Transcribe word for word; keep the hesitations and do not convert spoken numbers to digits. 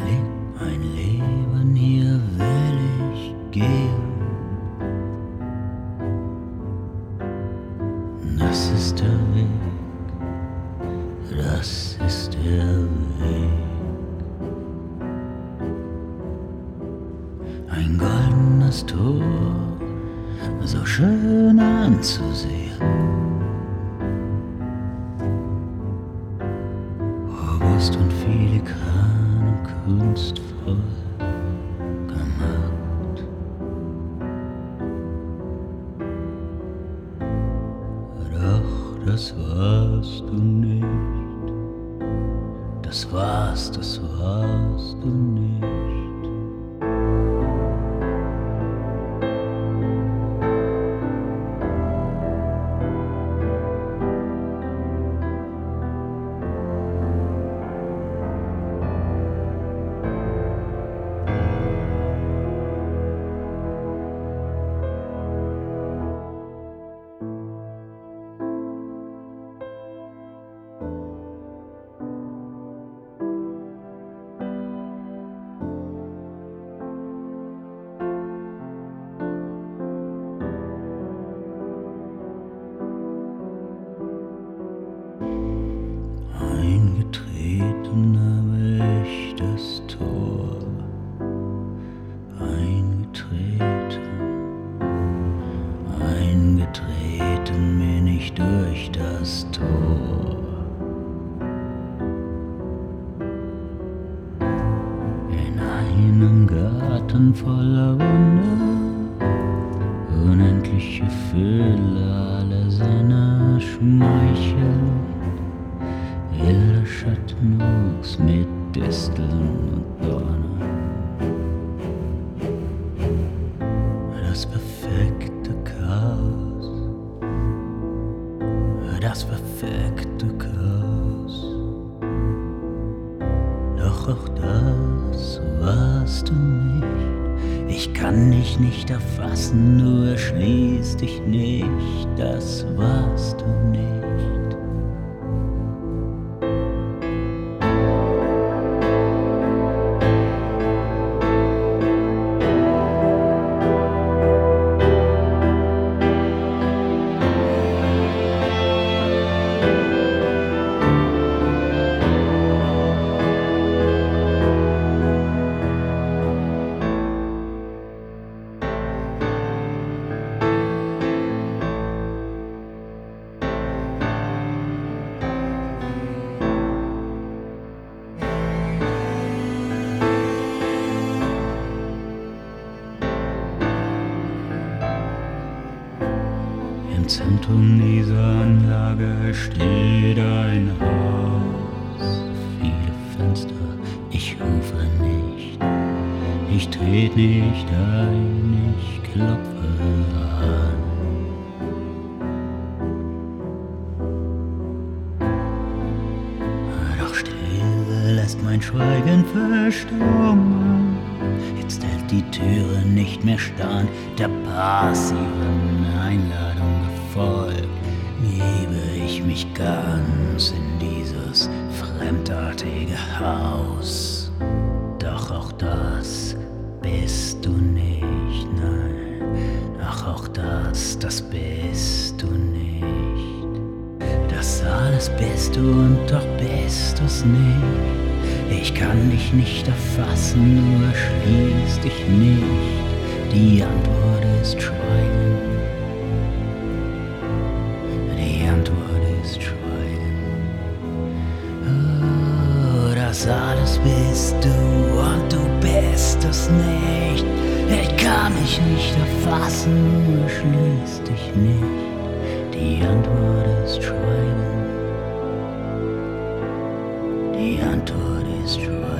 leb mein Leben, hier will ich gehen. Das ist der Weg, das ist der Weg. Ein goldenes Tor, so schön anzusehen. Robust und filigran und kunstvoll gemacht. Doch das warst du nicht, das warst, das warst du nicht. Eingetreten habe ich das Tor, eingetreten, eingetreten bin ich durch das Tor. In einem Garten voller Wunder, unendliche Fülle aller seiner Schmeichel. Wilder Schattenwuchs mit Disteln und Dornen. Das perfekte Chaos, das perfekte Chaos. Doch auch das warst du nicht. Ich kann dich nicht erfassen, du erschließt dich nicht. Das warst du nicht. Im Zentrum dieser Anlage steht ein Haus, viele Fenster, ich rufe nicht, ich tret nicht ein, ich klopfe an. Doch Stille lässt mein Schweigen verstummen, jetzt hält die Türe nicht mehr stand, der passiven Einladung gefolgt, gebe ich mich ganz in dieses fremdartige Haus. Doch auch das bist du nicht, nein, ach auch das, das bist du nicht. Das alles bist du und doch bist du's nicht. Ich kann dich nicht erfassen, du erschließt dich nicht. Die Antwort ist Schweigen. Die Antwort ist Schweigen. Oh, das alles bist du und du bist es nicht. Ich kann dich nicht erfassen, du erschließt dich nicht. Die Antwort ist Schweigen. Die Antwort ist Schweigen.